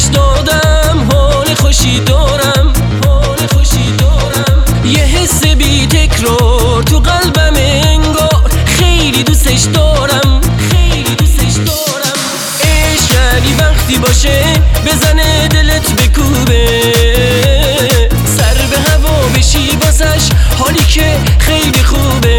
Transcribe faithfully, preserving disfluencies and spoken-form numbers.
دوستش دادم، حال خوشی دارم، حال خوشی دارم. یه حس بی تکرار تو قلبم انگار، خیلی دوستش دارم، خیلی دوستش دارم. عشق یعنی وقتی باشه بزنه دلت بکوبه، سر به هوا بشی واسش، حالی که خیلی خوبه.